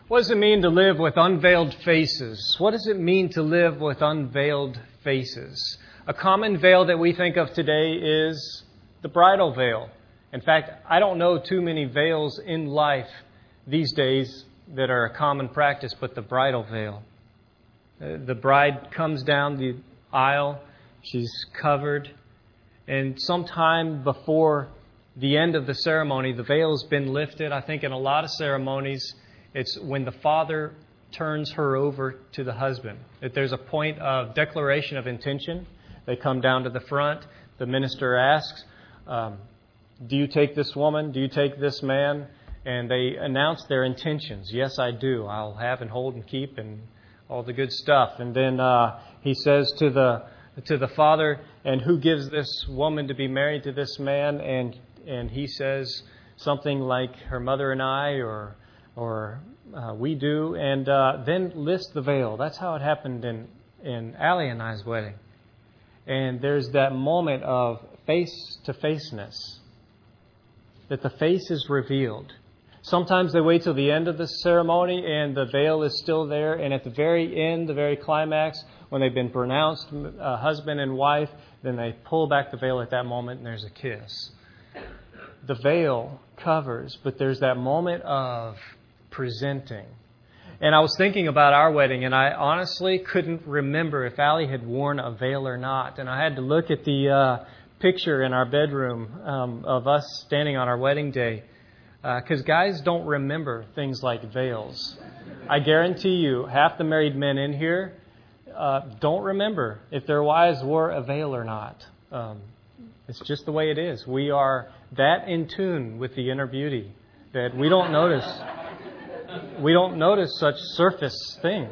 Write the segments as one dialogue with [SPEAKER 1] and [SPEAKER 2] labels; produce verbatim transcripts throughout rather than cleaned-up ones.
[SPEAKER 1] What does it mean to live with unveiled faces? What does it mean to live with unveiled faces? A common veil that we think of today is the bridal veil. In fact, I don't know too many veils in life these days that are a common practice, but the bridal veil. The bride comes down the aisle, she's covered, and sometime before the end of the ceremony, the veil has been lifted. I think in a lot of ceremonies, it's when the father turns her over to the husband. That there's a point of declaration of intention. They come down to the front. The minister asks, um, do you take this woman? Do you take this man? And they announce their intentions. Yes, I do. I'll have and hold and keep and all the good stuff. And then uh, he says to the to the father, and who gives this woman to be married to this man? And and he says something like her mother and I, or or uh, we do, and uh, then lifts the veil. That's how it happened in, in Allie and I's wedding. And there's that moment of face-to-faceness, that the face is revealed. Sometimes they wait till the end of the ceremony and the veil is still there, and at the very end, the very climax, when they've been pronounced uh, husband and wife, then they pull back the veil at that moment and there's a kiss. The veil covers, but there's that moment of presenting. And I was thinking about our wedding, and I honestly couldn't remember if Allie had worn a veil or not. And I had to look at the uh, picture in our bedroom um, of us standing on our wedding day, because uh, guys don't remember things like veils. I guarantee you, half the married men in here uh, don't remember if their wives wore a veil or not. Um, it's just the way it is. We are that in tune with the inner beauty that we don't notice. We don't notice such surface things.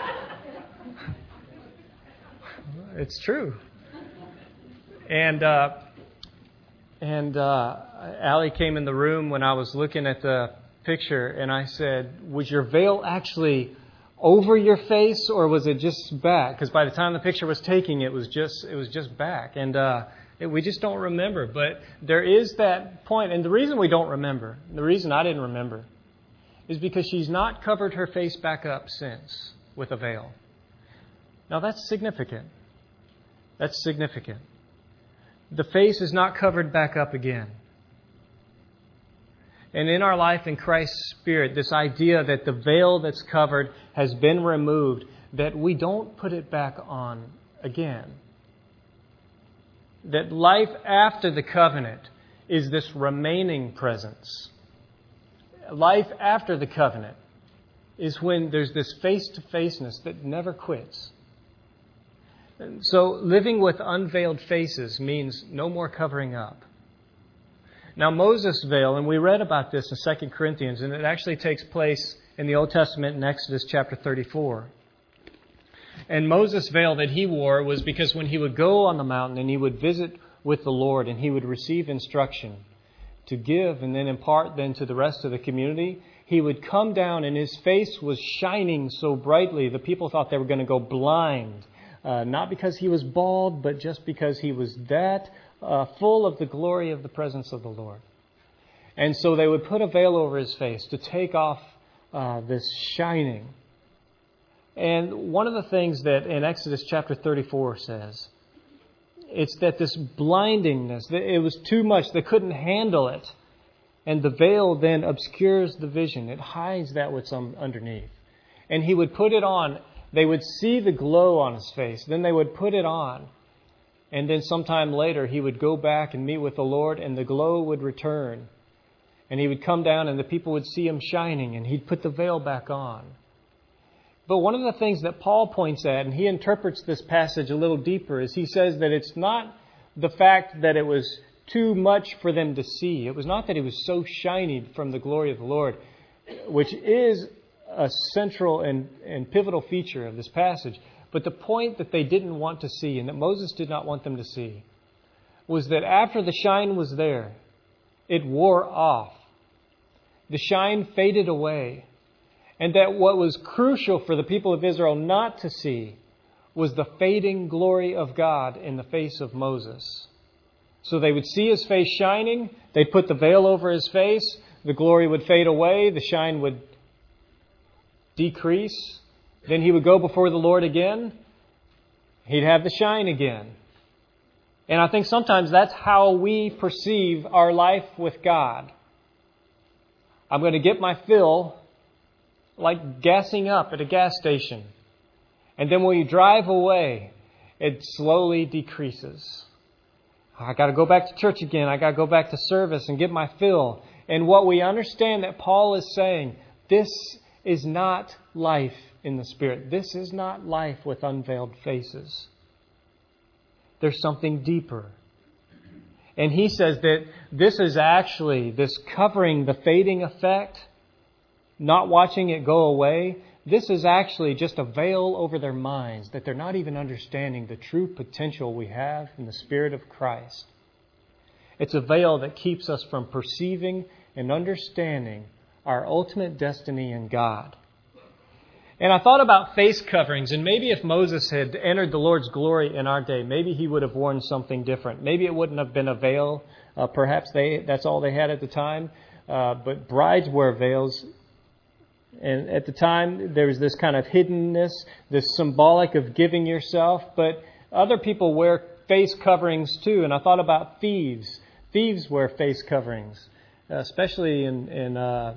[SPEAKER 1] It's true. And uh, and uh, Allie came in the room when I was looking at the picture, and I said, "Was your veil actually over your face, or was it just back?" Because by the time the picture was taken, it was just it was just back, and uh, it, we just don't remember. But there is that point, and the reason we don't remember, the reason I didn't remember, is because she's not covered her face back up since with a veil. Now that's significant. That's significant. The face is not covered back up again. And in our life in Christ's Spirit, this idea that the veil that's covered has been removed, that we don't put it back on again. That life after the covenant is this remaining presence. Life after the covenant is when there's this face-to-faceness that never quits. And so living with unveiled faces means no more covering up. Now Moses' veil, and we read about this in Second Corinthians, and it actually takes place in the Old Testament in Exodus chapter thirty-four. And Moses' veil that he wore was because when he would go on the mountain and he would visit with the Lord and he would receive instruction to give and then impart then to the rest of the community, he would come down and his face was shining so brightly the people thought they were going to go blind. Uh, not because he was bald, but just because he was that uh, full of the glory of the presence of the Lord. And so they would put a veil over his face to take off uh, this shining. And one of the things that in Exodus chapter thirty-four says, it's that this blindingness, that it was too much, they couldn't handle it. And the veil then obscures the vision. It hides that what's underneath. And he would put it on. They would see the glow on his face. Then they would put it on. And then sometime later, he would go back and meet with the Lord, and the glow would return. And he would come down, and the people would see him shining, and he'd put the veil back on. But one of the things that Paul points at, and he interprets this passage a little deeper, is he says that it's not the fact that it was too much for them to see. It was not that it was so shiny from the glory of the Lord, which is a central and, and pivotal feature of this passage. But the point that they didn't want to see, and that Moses did not want them to see, was that after the shine was there, it wore off. The shine faded away. And that what was crucial for the people of Israel not to see was the fading glory of God in the face of Moses. So they would see his face shining. They'd put the veil over his face. The glory would fade away. The shine would decrease. Then he would go before the Lord again. He'd have the shine again. And I think sometimes that's how we perceive our life with God. I'm going to get my fill like gassing up at a gas station. And then when you drive away, it slowly decreases. I got to go back to church again. I got to go back to service and get my fill. And what we understand that Paul is saying, this is not life in the Spirit. This is not life with unveiled faces. There's something deeper. And he says that this is actually, this covering the fading effect, not watching it go away, this is actually just a veil over their minds, that they're not even understanding the true potential we have in the Spirit of Christ. It's a veil that keeps us from perceiving and understanding our ultimate destiny in God. And I thought about face coverings, and maybe if Moses had entered the Lord's glory in our day, maybe he would have worn something different. Maybe it wouldn't have been a veil. Uh, perhaps they that's all they had at the time. Uh, but brides wear veils. And at the time, there was this kind of hiddenness, this symbolic of giving yourself. But other people wear face coverings too. And I thought about thieves. Thieves wear face coverings, especially in, in uh,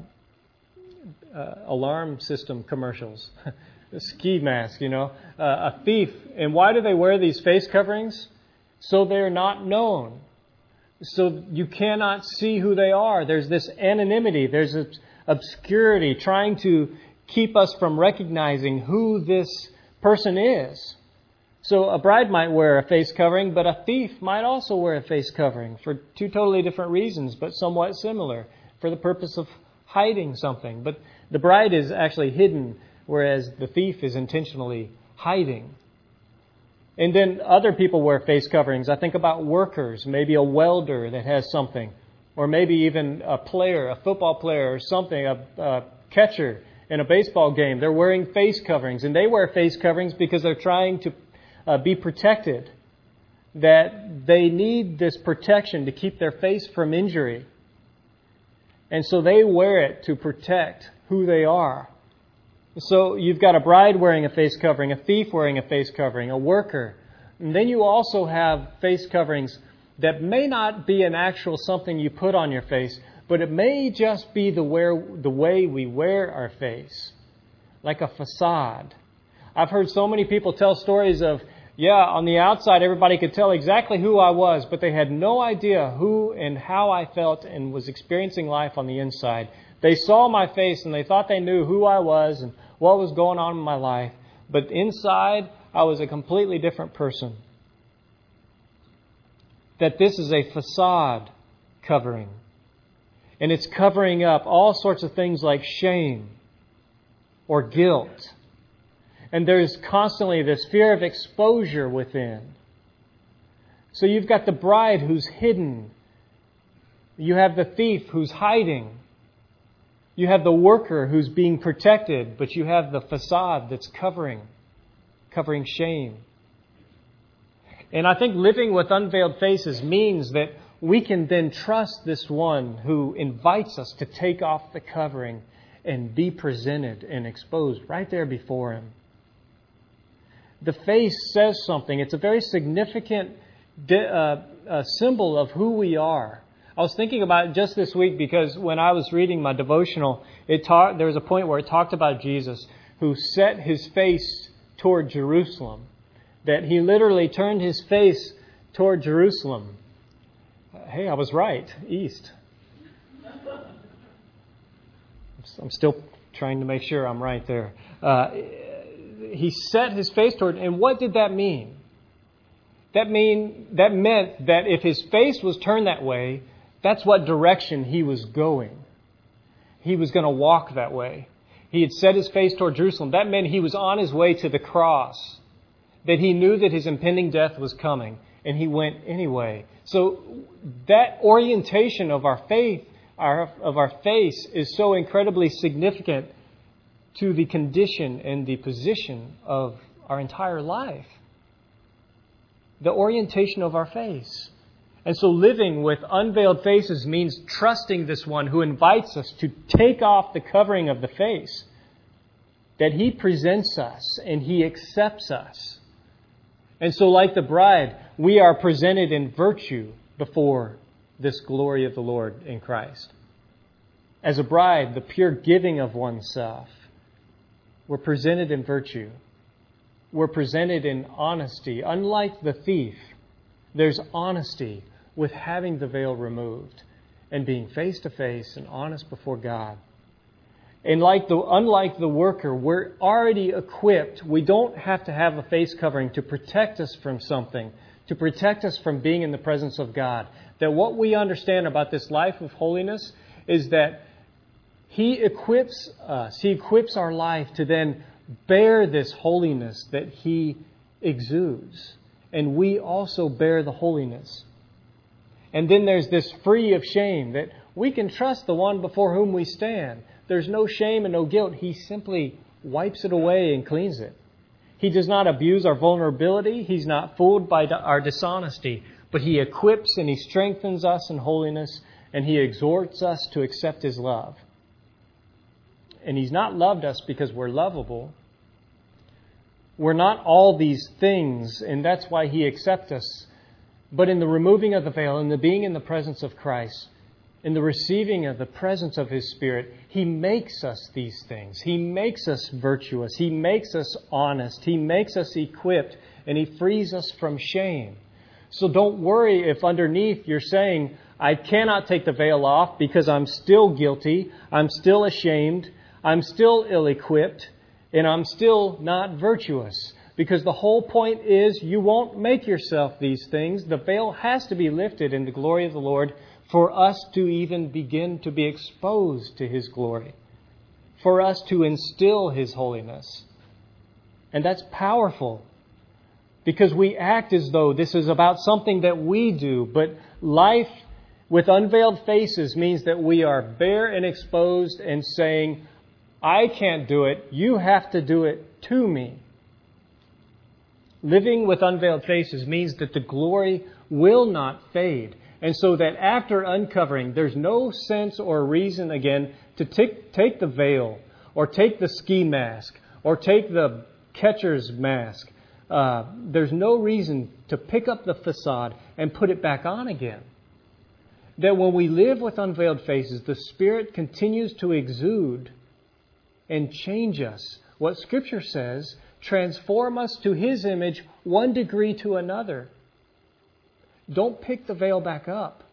[SPEAKER 1] uh, alarm system commercials. A ski mask, you know. Uh, a thief. And why do they wear these face coverings? So they're not known. So you cannot see who they are. There's this anonymity. There's a obscurity, trying to keep us from recognizing who this person is. So a bride might wear a face covering, but a thief might also wear a face covering for two totally different reasons, but somewhat similar, for the purpose of hiding something. But the bride is actually hidden, whereas the thief is intentionally hiding. And then other people wear face coverings. I think about workers, maybe a welder that has something. Or maybe even a player, a football player or something, a, a catcher in a baseball game. They're wearing face coverings. And they wear face coverings because they're trying to uh, be protected. That they need this protection to keep their face from injury. And so they wear it to protect who they are. So you've got a bride wearing a face covering, a thief wearing a face covering, a worker. And then you also have face coverings that may not be an actual something you put on your face, but it may just be the, wear, the way we wear our face, like a facade. I've heard so many people tell stories of, yeah, on the outside everybody could tell exactly who I was, but they had no idea who and how I felt and was experiencing life on the inside. They saw my face and they thought they knew who I was and what was going on in my life, but inside I was a completely different person. That this is a facade covering. And it's covering up all sorts of things like shame or guilt. And there's constantly this fear of exposure within. So you've got the bride who's hidden. You have the thief who's hiding. You have the worker who's being protected, but you have the facade that's covering, covering shame. And I think living with unveiled faces means that we can then trust this one who invites us to take off the covering and be presented and exposed right there before Him. The face says something. It's a very significant uh, uh, symbol of who we are. I was thinking about it just this week because when I was reading my devotional, it ta- there was a point where it talked about Jesus who set His face toward Jerusalem. That He literally turned His face toward Jerusalem. Hey, I was right. East. I'm still trying to make sure I'm right there. Uh, he set His face toward, and what did that mean? That mean that meant that if His face was turned that way, that's what direction He was going. He was going to walk that way. He had set His face toward Jerusalem. That meant He was on His way to the cross. That He knew that His impending death was coming, and He went anyway. So that orientation of our faith, our, of our face, is so incredibly significant to the condition and the position of our entire life. The orientation of our face. And so living with unveiled faces means trusting this one who invites us to take off the covering of the face that He presents us and He accepts us. And so like the bride, we are presented in virtue before this glory of the Lord in Christ. As a bride, the pure giving of oneself, we're presented in virtue. We're presented in honesty. Unlike the thief, there's honesty with having the veil removed and being face to face and honest before God. And like the, unlike the worker, we're already equipped. We don't have to have a face covering to protect us from something, to protect us from being in the presence of God. That what we understand about this life of holiness is that He equips us, He equips our life to then bear this holiness that He exudes. And we also bear the holiness. And then there's this free of shame, that we can trust the one before whom we stand. There's no shame and no guilt. He simply wipes it away and cleans it. He does not abuse our vulnerability. He's not fooled by our dishonesty. But He equips and He strengthens us in holiness, and He exhorts us to accept His love. And He's not loved us because we're lovable. We're not all these things, and that's why He accepts us. But in the removing of the veil, in the being in the presence of Christ, in the receiving of the presence of His Spirit, He makes us these things. He makes us virtuous. He makes us honest. He makes us equipped, and He frees us from shame. So don't worry if underneath you're saying, I cannot take the veil off because I'm still guilty, I'm still ashamed, I'm still ill-equipped, and I'm still not virtuous. Because the whole point is you won't make yourself these things. The veil has to be lifted in the glory of the Lord for us to even begin to be exposed to His glory. For us to instill His holiness. And that's powerful. Because we act as though this is about something that we do. But life with unveiled faces means that we are bare and exposed and saying, I can't do it. You have to do it to me. Living with unveiled faces means that the glory will not fade. And so that after uncovering, there's no sense or reason again to take, take the veil or take the ski mask or take the catcher's mask. Uh, there's no reason to pick up the facade and put it back on again. That when we live with unveiled faces, the Spirit continues to exude and change us. What Scripture says, transform us to His image one degree to another. Don't pick the veil back up.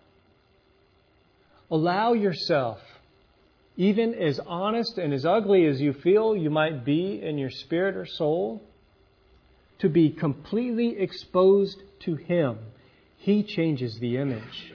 [SPEAKER 1] Allow yourself, even as honest and as ugly as you feel you might be in your spirit or soul, to be completely exposed to Him. He changes the image.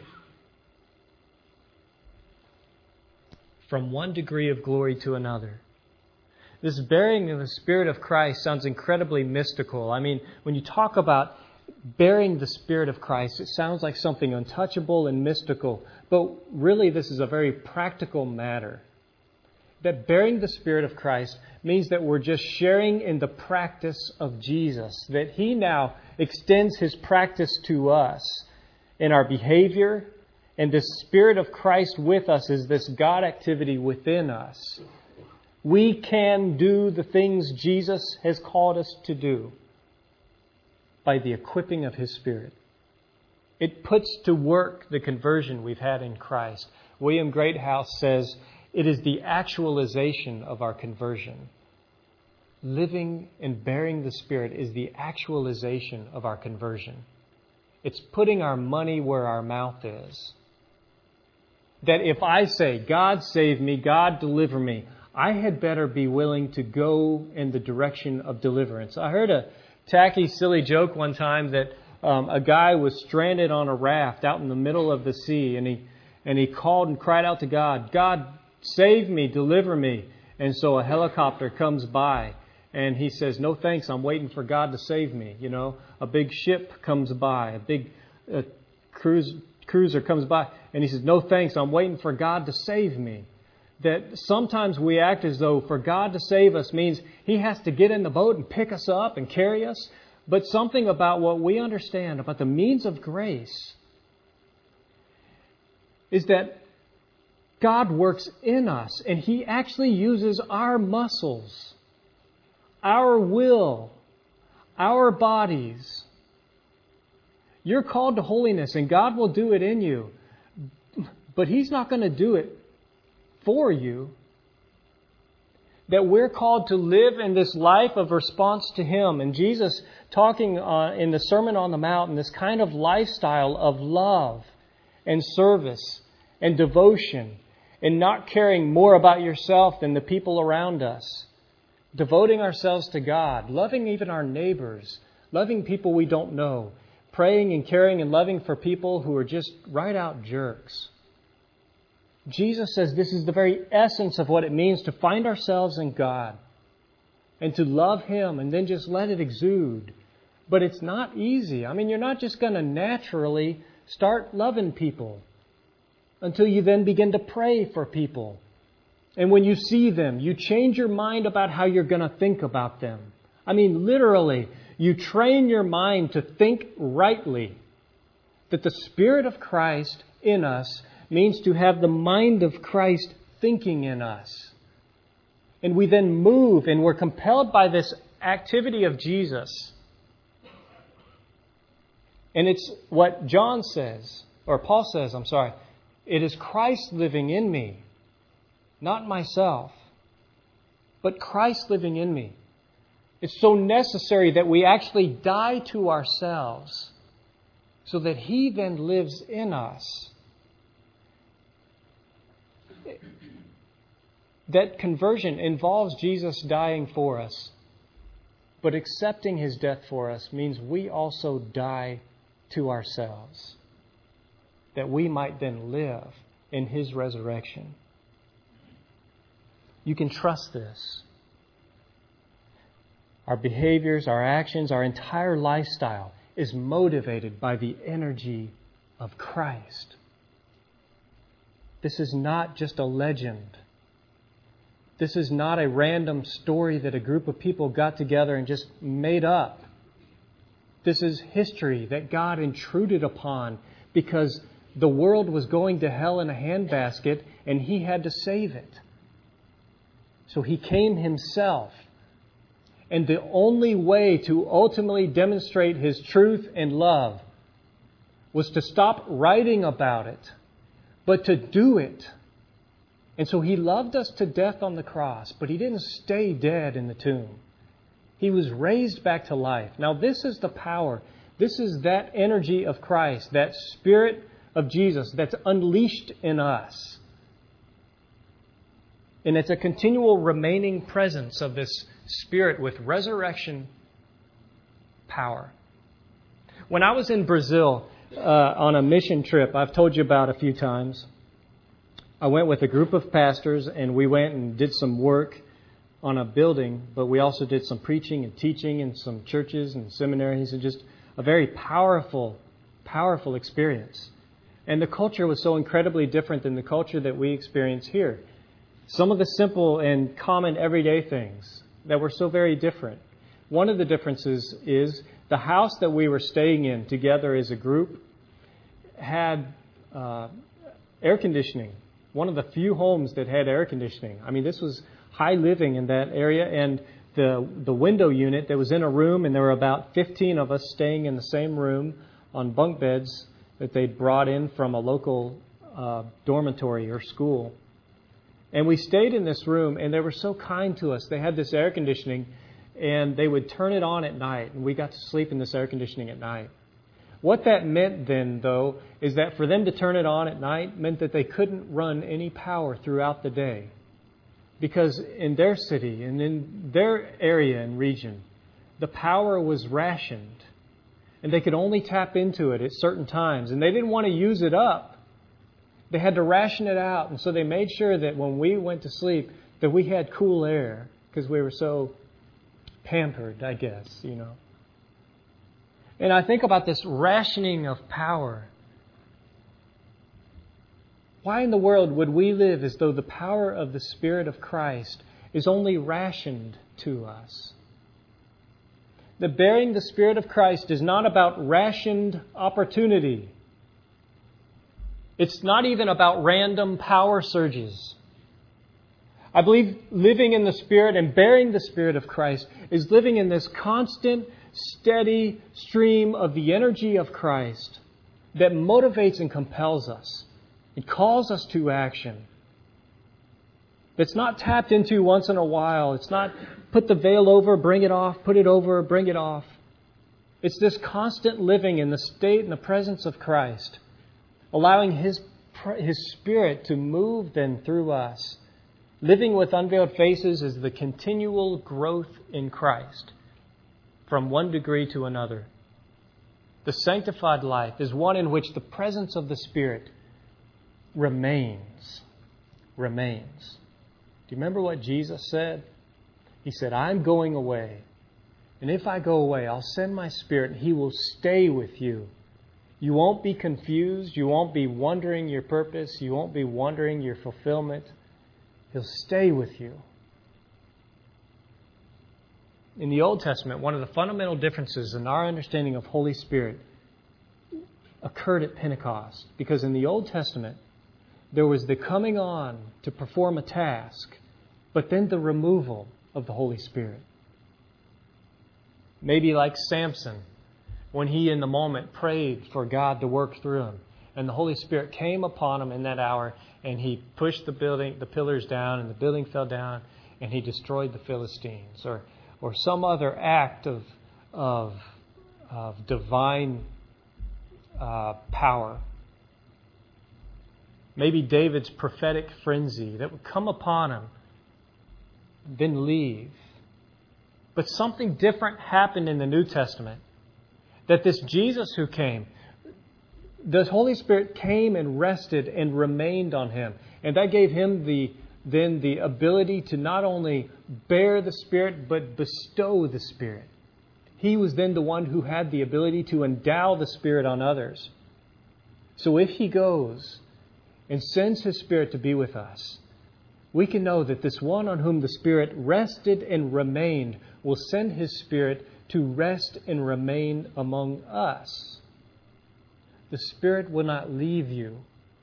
[SPEAKER 1] From one degree of glory to another. This bearing of the Spirit of Christ sounds incredibly mystical. I mean, when you talk about bearing the Spirit of Christ, it sounds like something untouchable and mystical. But really, this is a very practical matter. That bearing the Spirit of Christ means that we're just sharing in the practice of Jesus. That He now extends His practice to us in our behavior. And the Spirit of Christ with us is this God activity within us. We can do the things Jesus has called us to do by the equipping of His Spirit. It puts to work the conversion we've had in Christ. William Greathouse says, it is the actualization of our conversion. Living and bearing the Spirit is the actualization of our conversion. It's putting our money where our mouth is. That if I say, God save me, God deliver me, I had better be willing to go in the direction of deliverance. I heard a tacky, silly joke one time that um, a guy was stranded on a raft out in the middle of the sea, and he and he called and cried out to God, God, save me, deliver me. And so a helicopter comes by, and he says, no thanks, I'm waiting for God to save me. You know, a big ship comes by, a big uh, cruise, cruiser comes by, and he says, no thanks, I'm waiting for God to save me. That sometimes we act as though for God to save us means He has to get in the boat and pick us up and carry us. But something about what we understand about the means of grace is that God works in us, and He actually uses our muscles our will, our bodies. You're called to holiness, and God will do it in you. But He's not going to do it for you. That we're called to live in this life of response to Him. And Jesus, talking uh, in the Sermon on the Mount, this kind of lifestyle of love and service and devotion, and not caring more about yourself than the people around us. Devoting ourselves to God, loving even our neighbors, loving people we don't know, praying and caring and loving for people who are just right out jerks. Jesus says this is the very essence of what it means to find ourselves in God and to love Him and then just let it exude. But it's not easy. I mean, you're not just going to naturally start loving people until you then begin to pray for people. And when you see them, you change your mind about how you're going to think about them. I mean, literally, you train your mind to think rightly. That the Spirit of Christ in us means to have the mind of Christ thinking in us. And we then move, and we're compelled by this activity of Jesus. And it's what John says, or Paul says, I'm sorry, it is Christ living in me, not myself, but Christ living in me. It's so necessary that we actually die to ourselves so that He then lives in us. That conversion involves Jesus dying for us. But accepting His death for us means we also die to ourselves, that we might then live in His resurrection. You can trust this. Our behaviors, our actions, our entire lifestyle is motivated by the energy of Christ. This is not just a legend. This is not a random story that a group of people got together and just made up. This is history that God intruded upon because the world was going to hell in a handbasket and He had to save it. So He came Himself. And the only way to ultimately demonstrate His truth and love was to stop writing about it, but to do it. And so He loved us to death on the cross, but He didn't stay dead in the tomb. He was raised back to life. Now this is the power. This is that energy of Christ, that Spirit of Jesus that's unleashed in us. And it's a continual remaining presence of this Spirit with resurrection power. When I was in Brazil uh, on a mission trip, I've told you about a few times, I went with a group of pastors and we went and did some work on a building, but we also did some preaching and teaching in some churches and seminaries, and just a very powerful, powerful experience. And the culture was so incredibly different than the culture that we experience here. Some of the simple and common everyday things that were so very different. One of the differences is the house that we were staying in together as a group had uh, air conditioning. One of the few homes that had air conditioning. I mean, this was high living in that area, and the the window unit that was in a room, and there were about fifteen of us staying in the same room on bunk beds that they'd brought in from a local uh, dormitory or school. And we stayed in this room, and they were so kind to us. They had this air conditioning, and they would turn it on at night, and we got to sleep in this air conditioning at night. What that meant then, though, is that for them to turn it on at night meant that they couldn't run any power throughout the day. Because in their city and in their area and region, the power was rationed. And they could only tap into it at certain times. And they didn't want to use it up. They had to ration it out. And so they made sure that when we went to sleep, that we had cool air. Because we were so pampered, I guess, you know. And I think about this rationing of power. Why in the world would we live as though the power of the Spirit of Christ is only rationed to us? The bearing the Spirit of Christ is not about rationed opportunity. It's not even about random power surges. I believe living in the Spirit and bearing the Spirit of Christ is living in this constant, steady stream of the energy of Christ that motivates and compels us. It calls us to action. It's not tapped into once in a while. It's not put the veil over, bring it off, put it over, bring it off. It's this constant living in the state and the presence of Christ, allowing His, His Spirit to move then through us. Living with unveiled faces is the continual growth in Christ from one degree to another. The sanctified life is one in which the presence of the Spirit remains. Remains. Do you remember what Jesus said? He said, I'm going away. And if I go away, I'll send my Spirit and He will stay with you. You won't be confused. You won't be wondering your purpose. You won't be wondering your fulfillment. He'll stay with you. In the Old Testament, one of the fundamental differences in our understanding of Holy Spirit occurred at Pentecost. Because in the Old Testament, there was the coming on to perform a task, but then the removal of the Holy Spirit. Maybe like Samson, when he in the moment prayed for God to work through him. And the Holy Spirit came upon him in that hour, and he pushed the building, the pillars down, and the building fell down, and he destroyed the Philistines. Or or some other act of, of, of divine uh, power. Maybe David's prophetic frenzy that would come upon him, then leave. But something different happened in the New Testament. That this Jesus who came, the Holy Spirit came and rested and remained on Him. And that gave Him the then the ability to not only bear the Spirit, but bestow the Spirit. He was then the one who had the ability to endow the Spirit on others. So if He goes and sends His Spirit to be with us, we can know that this one on whom the Spirit rested and remained will send His Spirit to rest and remain among us. The Spirit will not leave you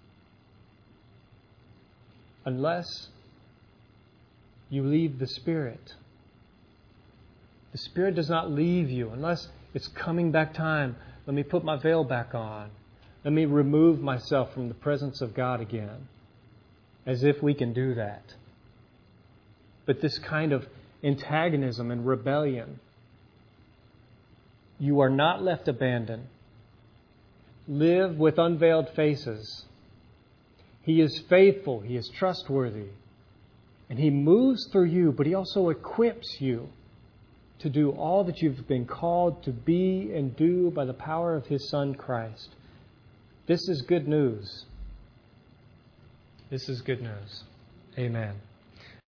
[SPEAKER 1] unless you leave the Spirit. The Spirit does not leave you unless it's coming back time. Let me put my veil back on. Let me remove myself from the presence of God again. As if we can do that. But this kind of antagonism and rebellion, you are not left abandoned. Live with unveiled faces. He is faithful. He is trustworthy. And He moves through you, but He also equips you to do all that you've been called to be and do by the power of His Son, Christ. This is good news. This is good news. Amen.